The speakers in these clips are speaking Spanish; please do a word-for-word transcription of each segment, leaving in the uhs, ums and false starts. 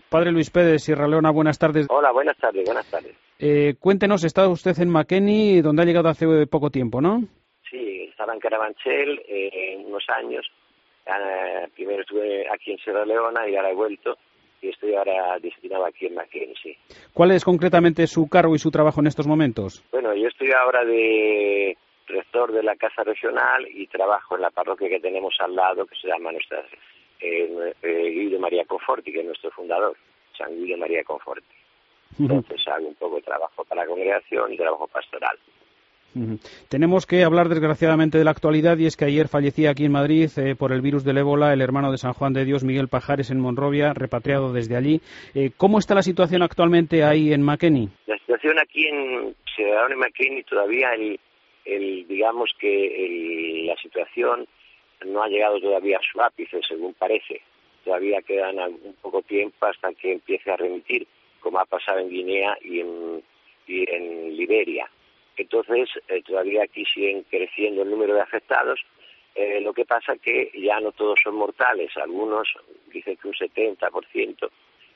Padre Luis Pérez, Sierra Leona, buenas tardes. Hola, buenas tardes, buenas tardes. Eh, cuéntenos, está usted en Makeni, donde ha llegado hace poco tiempo, ¿no? Sí, estaba en Carabanchel eh, unos años. Eh, primero estuve aquí en Sierra Leona y ahora he vuelto. Y estoy ahora destinado aquí en Makeni, sí. ¿Cuál es concretamente su cargo y su trabajo en estos momentos? Bueno, yo estoy ahora de rector de la Casa Regional y trabajo en la parroquia que tenemos al lado, que se llama nuestra eh, eh, Guido María Conforti, que es nuestro fundador, San Guido María Conforti. Entonces hago un poco de trabajo para la congregación y trabajo pastoral. Uh-huh. Tenemos que hablar desgraciadamente de la actualidad, y es que ayer fallecía aquí en Madrid eh, por el virus del ébola el hermano de San Juan de Dios, Miguel Pajares, en Monrovia, repatriado desde allí. Eh, ¿Cómo está la situación actualmente ahí en Makeni? La situación aquí en Sierra Leona y Makeni todavía, el, el, digamos que el, la situación no ha llegado todavía a su ápice, según parece. Todavía quedan un poco tiempo hasta que empiece a remitir, como ha pasado en Guinea y en, y en Liberia. Entonces, eh, todavía aquí siguen creciendo el número de afectados. Eh, lo que pasa que ya no todos son mortales. Algunos dicen que un setenta por ciento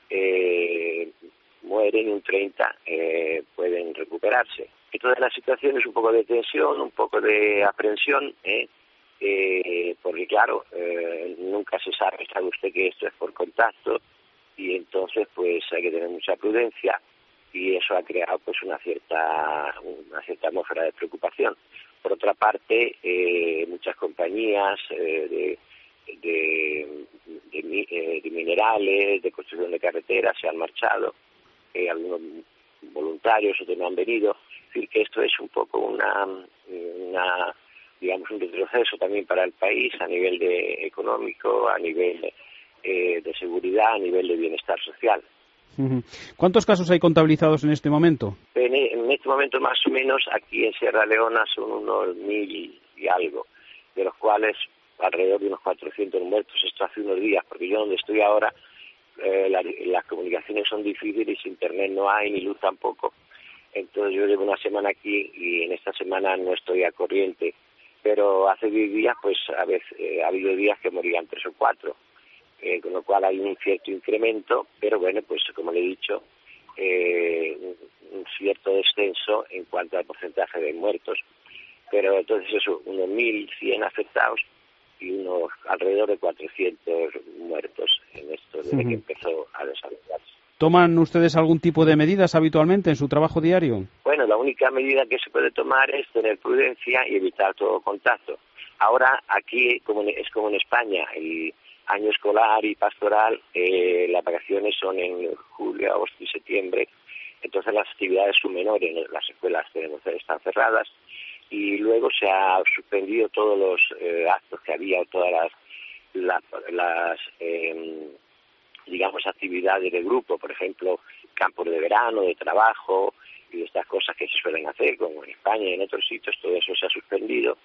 eh, mueren y un treinta por ciento eh, pueden recuperarse. Entonces, la situación es un poco de tensión, un poco de aprensión, ¿eh? Eh, porque claro, eh, nunca se sabe, sabe usted que esto es por contacto, y entonces pues hay que tener mucha prudencia, y eso ha creado pues una cierta una cierta atmósfera de preocupación. Por otra parte, eh, muchas compañías eh, de, de, de, de, de minerales, de construcción de carreteras se han marchado, eh, algunos voluntarios, otros no han venido. Es decir, que esto es un poco una, una digamos un retroceso también para el país a nivel de económico, a nivel eh, de seguridad, a nivel de bienestar social. ¿Cuántos casos hay contabilizados en este momento? En, en este momento más o menos aquí en Sierra Leona son unos mil y algo, de los cuales alrededor de unos cuatrocientos muertos. Esto hace unos días, porque yo donde estoy ahora eh, la, las comunicaciones son difíciles, internet no hay, ni luz tampoco. Entonces yo llevo una semana aquí y en esta semana no estoy a corriente. Pero hace diez días pues a veces eh, ha habido días que morían tres o cuatro. Eh, con lo cual hay un cierto incremento, pero bueno, pues como le he dicho, eh, un, un cierto descenso en cuanto al porcentaje de muertos. Pero entonces eso, unos mil cien afectados y unos alrededor de cuatrocientos muertos en esto desde uh-huh. que empezó a desarrollarse. ¿Toman ustedes algún tipo de medidas habitualmente en su trabajo diario? Bueno, la única medida que se puede tomar es tener prudencia y evitar todo contacto. Ahora aquí como en, es como en España, el año escolar y pastoral, eh, las vacaciones son en julio, agosto y septiembre, entonces las actividades son menores, las escuelas tenemos, están cerradas, y luego se ha suspendido todos los eh, actos que había, o todas las, las, las eh, digamos, actividades de grupo, por ejemplo, campos de verano, de trabajo, y estas cosas que se suelen hacer, como en España y en otros sitios, todo eso se ha suspendido.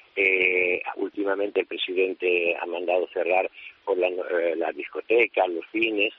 Eh, últimamente el presidente ha mandado cerrar por la, eh, las discotecas, los cines,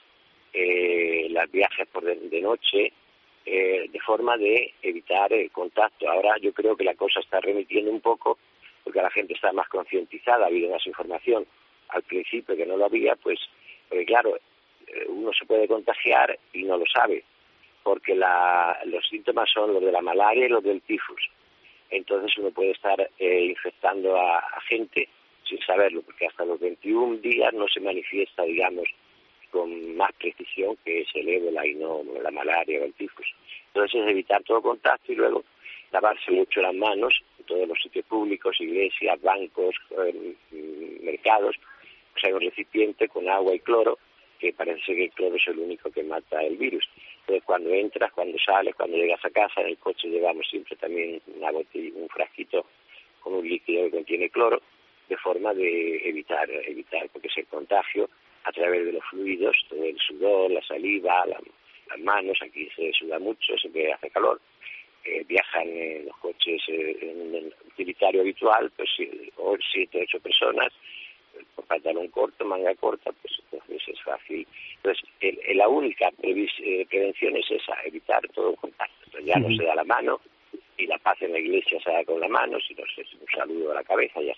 eh, los viajes por de, de noche, eh, de forma de evitar el contacto. Ahora yo creo que la cosa está remitiendo un poco, porque la gente está más concientizada, ha habido más información. Al principio que no lo había, pues, porque claro, eh, uno se puede contagiar y no lo sabe, porque la, los síntomas son los de la malaria y los del tifus. Entonces uno puede estar eh, infectando a, a gente sin saberlo, porque hasta los veintiún días no se manifiesta, digamos, con más precisión que es el ébola y no la malaria o el tifus. Entonces es evitar todo contacto y luego lavarse mucho las manos en todos los sitios públicos, iglesias, bancos, eh, mercados, o sea, un recipiente con agua y cloro, que parece que el cloro es el único que mata el virus. Entonces, cuando entras, cuando sales, cuando llegas a casa, en el coche llevamos siempre también una botella, un frasquito con un líquido que contiene cloro, de forma de evitar, evitar porque es el contagio a través de los fluidos, todo el sudor, la saliva, la, las manos, aquí se suda mucho, siempre hace calor, eh, viajan en los coches eh, en el utilitario habitual, pues siete, ocho personas, con pantalón corto, manga corta, pues entonces es fácil. Entonces, el, el, la única previs, eh, prevención es esa, evitar todo contacto. Entonces, ya uh-huh. no se da la mano, y la paz en la iglesia se da con la mano, sino se un saludo a la cabeza y ya está.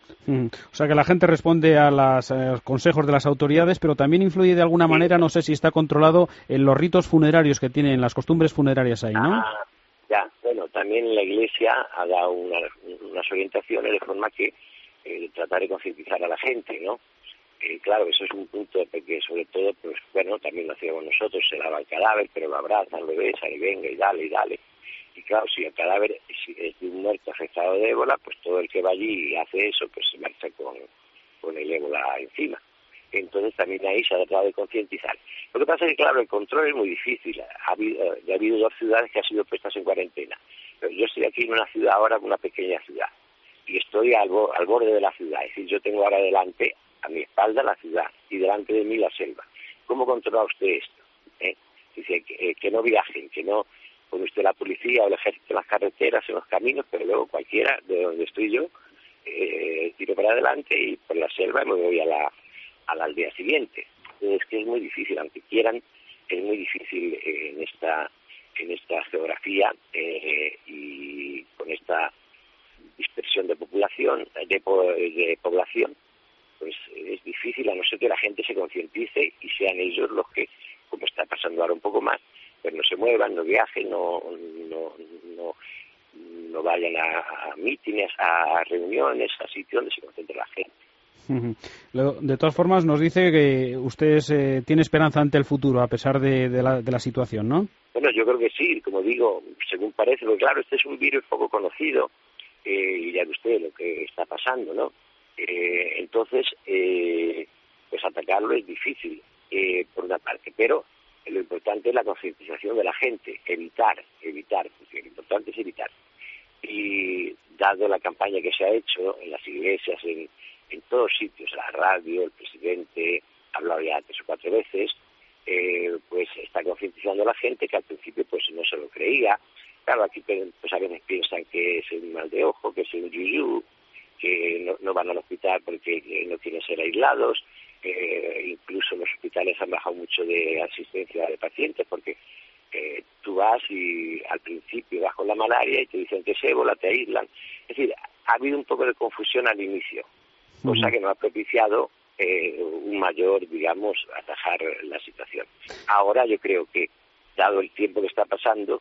Mm. O sea que la gente responde a los eh, consejos de las autoridades, pero también influye de alguna Sí. manera, no sé si está controlado, en los ritos funerarios que tienen, las costumbres funerarias ahí, ¿no? Ah, ya, bueno, también la Iglesia ha dado una, unas orientaciones de forma que eh, tratar de concientizar a la gente, ¿no? Eh, claro, eso es un punto porque sobre todo, pues bueno, también lo hacíamos nosotros, se lava el cadáver, pero lo abrazan, lo besan y venga y dale y dale. Y claro, si el cadáver es de un muerto afectado de ébola, pues todo el que va allí y hace eso, pues se marcha con, con el ébola encima. Entonces también ahí se ha tratado de concientizar. Lo que pasa es que, claro, el control es muy difícil. Ha habido, ya ha habido dos ciudades que han sido puestas en cuarentena. Pero yo estoy aquí en una ciudad ahora, una pequeña ciudad, y estoy al, al borde de la ciudad. Es decir, yo tengo ahora delante, a mi espalda, la ciudad, y delante de mí la selva. ¿Cómo controla usted esto? ¿Eh? Dice que, eh, que no viajen, que no pone usted la policía o el ejército en las carreteras, en los caminos, pero luego cualquiera, de donde estoy yo, eh, tiro para adelante y por la selva me voy a la, a la aldea siguiente. Es que es muy difícil, aunque quieran, es muy difícil eh, en esta en esta geografía eh, y con esta dispersión de población, de, de población, pues es difícil, a no ser que la gente se concientice y sean ellos los que, como está pasando ahora un poco más, pues no se muevan, no viajen, no no no, no vayan a, a mítines, a reuniones, a sitios donde se concentre la gente. De todas formas, nos dice que usted eh, tiene esperanza ante el futuro, a pesar de, de, la, de la situación, ¿no? Bueno, yo creo que sí, como digo, según parece, porque claro, este es un virus poco conocido, eh, y ya ve usted lo que está pasando, ¿no? Eh, entonces, eh, pues atacarlo es difícil, eh, por una parte, pero lo importante es la concientización de la gente, evitar, evitar, porque lo importante es evitar. Y dado la campaña que se ha hecho en las iglesias, en, en todos sitios, la radio, el presidente ha hablado ya tres o cuatro veces, eh, pues está concientizando a la gente que al principio pues no se lo creía. Claro, aquí pues a veces piensan que es un mal de ojo, que es un yuyú, que no, no van al hospital porque no quieren ser aislados. Eh, incluso los hospitales han bajado mucho de asistencia de pacientes porque eh, tú vas y al principio vas con la malaria y te dicen que es ébola, te aíslan. Es decir, ha habido un poco de confusión al inicio, cosa que no ha propiciado eh, un mayor, digamos, atajar la situación. Ahora yo creo que, dado el tiempo que está pasando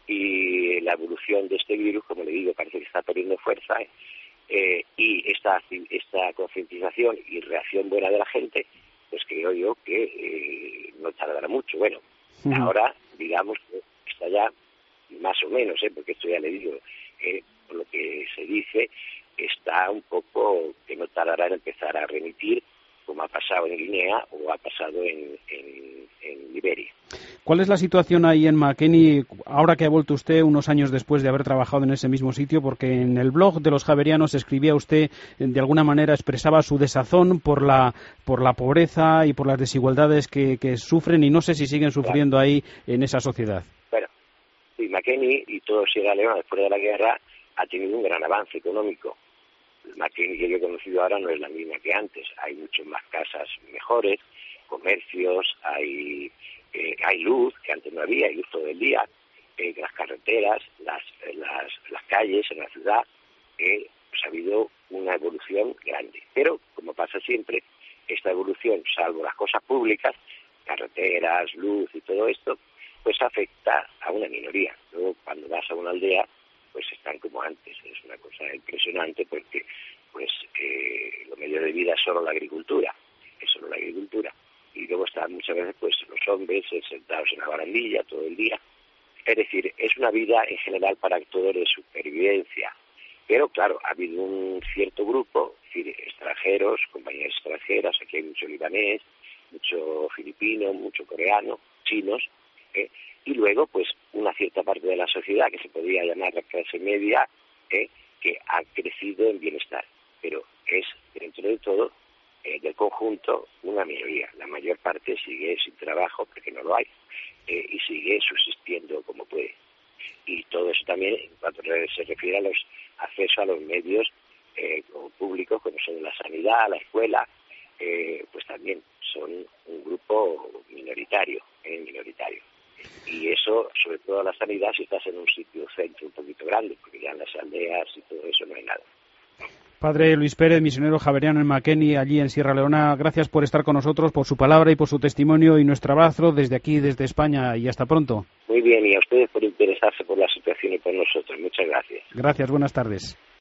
y la evolución de este virus, como le digo, parece que está perdiendo fuerza, ¿eh? Eh, y esta, esta concientización y reacción buena de la gente, pues creo yo que eh, no tardará mucho. Bueno, uh-huh. Ahora, digamos que está ya más o menos, ¿eh? Porque esto ya le digo, eh, por lo que se dice, está un poco que no tardará en empezar a remitir, como ha pasado en Guinea o ha pasado en, en, en Liberia. ¿Cuál es la situación ahí en Makeni, ahora que ha vuelto usted unos años después de haber trabajado en ese mismo sitio? Porque en el blog de los javerianos escribía usted, de alguna manera expresaba su desazón por la por la pobreza y por las desigualdades que, que sufren, y no sé si siguen sufriendo claro. ahí en esa sociedad. Bueno, sí, Makeni y todo Sierra Leona después de la guerra ha tenido un gran avance económico. El Makeni que yo he conocido ahora no es la misma que antes. Hay muchas más casas mejores, comercios, hay eh, hay luz, que antes no había, hay luz todo el día, eh, las carreteras, las, las las calles en la ciudad, eh, pues ha habido una evolución grande. Pero, como pasa siempre, esta evolución, salvo las cosas públicas, carreteras, luz y todo esto, pues afecta a una minoría. Luego, cuando vas a una aldea, pues están como antes. Es una cosa impresionante porque pues eh, los medios de vida es solo la agricultura, es solo la agricultura. Y luego están muchas veces pues los hombres eh, sentados en la barandilla todo el día. Es decir, es una vida en general para actores de supervivencia. Pero claro, ha habido un cierto grupo, es decir, extranjeros, compañías extranjeras, aquí hay mucho libanés, mucho filipino, mucho coreano, chinos, ¿eh? Y luego pues una cierta parte de la sociedad que se podría llamar la clase media, ¿eh? que ha crecido en bienestar, pero es dentro de todo eh, del conjunto una minoría. La mayor parte sigue sin trabajo porque no lo hay, eh, y sigue subsistiendo como puede. Y todo eso también, en cuanto se refiere a los accesos a los medios eh, públicos, como son la sanidad, la escuela, eh, pues también son un grupo minoritario, eh, minoritario. Y eso, sobre todo la sanidad, si estás en un sitio centro un poquito grande, porque ya en las aldeas y todo eso no hay nada. Padre Luis Pérez, misionero javeriano en Makeni, allí en Sierra Leona, gracias por estar con nosotros, por su palabra y por su testimonio, y nuestro abrazo desde aquí, desde España, y hasta pronto. Muy bien, y a ustedes por interesarse por la situación y por nosotros. Muchas gracias. Gracias, buenas tardes.